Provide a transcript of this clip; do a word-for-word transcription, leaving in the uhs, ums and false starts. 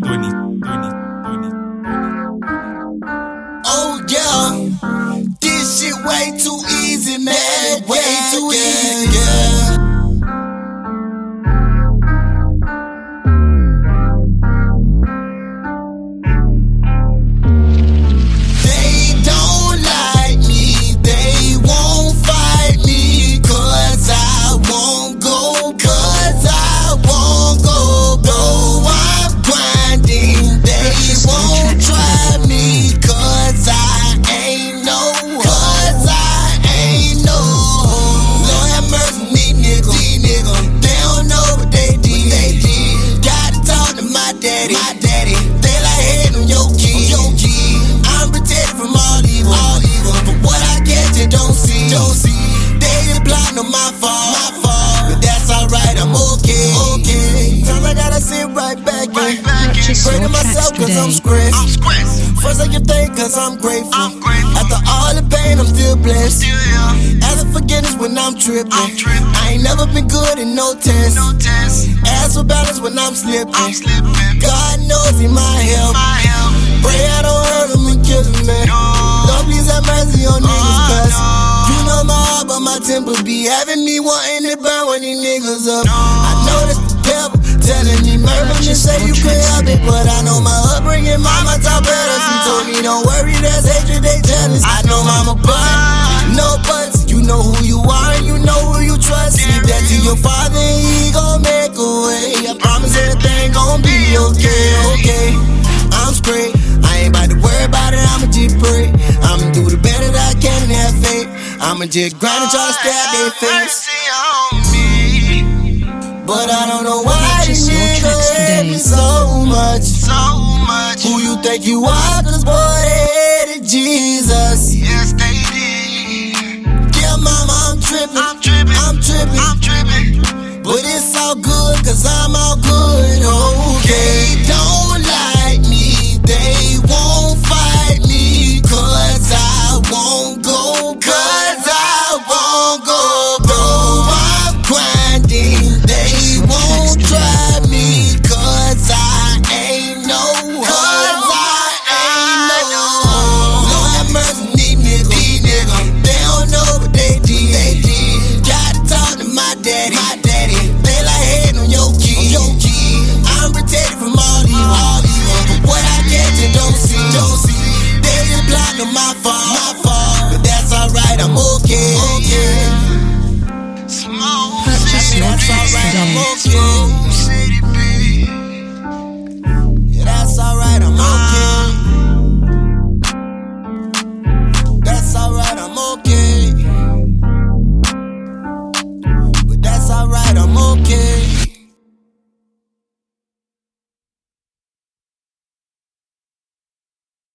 twenty, twenty, twenty. Oh yeah, this shit way too easy, man. Way too easy, yeah. They don't like me, they won't fight me, cause I won't go, cause I won't go. Though I'm grinding, they won't try me, cause I ain't no, cause I ain't no. Lord have mercy, me nigga, these niggas, they don't know what they did. They did. Gotta talk to my daddy, my daddy. They like hating on your kid, your kid. I'm protected from all evil, all evil. But what I get, you don't see, don't see. They just plotting on my fault, my fault. But that's alright, I'm okay, okay. Sometimes I gotta sit right back in. Purchase your Praying to tracks myself cause I'm today. stressed. I'm stressed. First I give thanks cause I'm grateful. I'm grateful. After all the pain, I'm still blessed. Still here. Ask for forgiveness when I'm tripping. I'm tripping. I ain't never been good in no test. No test. Ask for balance when I'm slipping. I'm slipping. God knows He my help. My help. Pray I don't hurt him and kill him, man. No. Lord, please have mercy on niggas, Oh, cause no. you know my heart, but my temper be having me wanting to burn when these niggas up. No. I know that's the devil telling me murder and say you can't help it, but I know my upbringing, mama taught better. She told me don't worry, there's hatred, they jealous. I know mama but no buts. You know who you are and you know who you trust. Leave that to your father and he gon' make a way. I promise everything gon' be okay, okay. I'm straight, I ain't about to worry about it, I'ma just pray. I'ma do the better that I can and have faith. I'ma just grind and try to stab their face. Mercy on me. But I don't know why Purchase these your niggas tracks hate today. me so much. So much. Who you think you are, cause boy they hated Jesus. Yes, they did. Yeah mama, I'm tripping, I'm tripping. I'm tripping. I'm tripping. But it's all good, cause I'm all good, oh